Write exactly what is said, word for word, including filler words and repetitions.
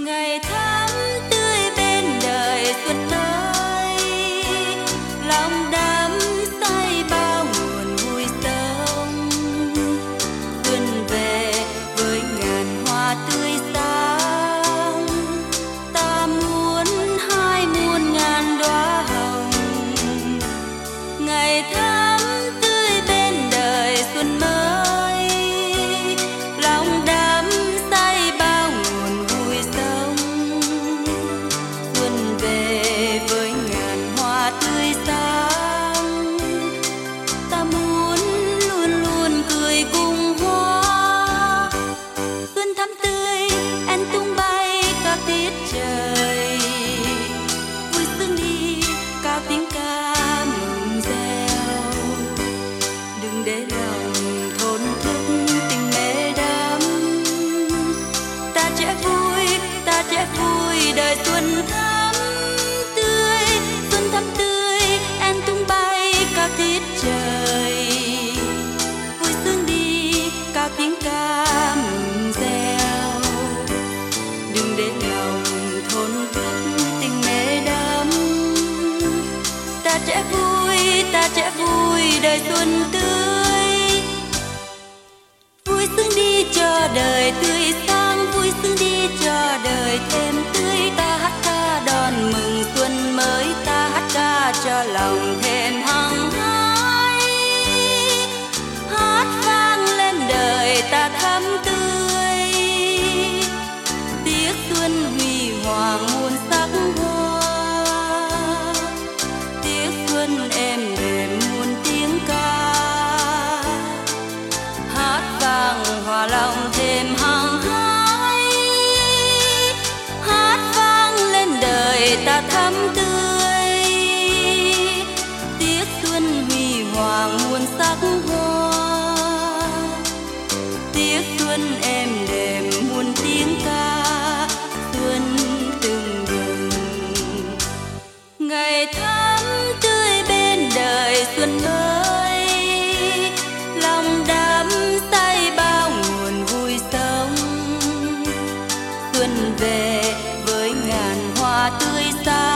ngày tháng tươi bên đời xuân tới, lòng đắm say bao nguồn vui sống. Xuân về với ngàn hoa tươi sáng, ta muốn hai muôn ngàn đóa hồng. Ngày tháng tươi bên đời xuân mới, lòng đắm say bao nguồn vui sống. Xuân về với ngàn hoa tươi sáng, ta muốn luôn luôn cười cùng hoa. Xuân thắm tươi em tung bay các tiết trời, vui sướng đi cao tiếng ca mừng reo. Đừng để lòng thốn thức tình mê đắm, ta sẽ vui, ta sẽ vui đời xuân thắm tươi. Xuân thắm tươi em tung bay các tiết trời, vui sướng đi cao tiếng ca mừng reo. Đừng để lòng thốn thức tình mê đắm, ta sẽ vui, ta sẽ vui đời xuân tươi. Vui sướng đi cho đời tươi sáng, vui sướng đi cho đời thêm tươi. Ta hát ca đón mừng xuân mới, ta hát ca cho lòng thêm hăng hái. Hát vang lên đời ta thắm tươi, tiếc xuân huy hoàng muôn sắc hoa. Tiếc xuân êm đềm muôn tiếng ca, hát vang hòa lòng thêm hăng hái. Hát vang lên đời ta thắm tươi, tiếc xuân huy hoàng muôn sắc hoa. Tiếc xuân êm đềm muôn tiếng ca, xuân từng bừng. Ngày tháng tươi bên đời xuân mới, lòng đắm say bao nguồn vui sống. Xuân về với ngàn hoa tươi sáng,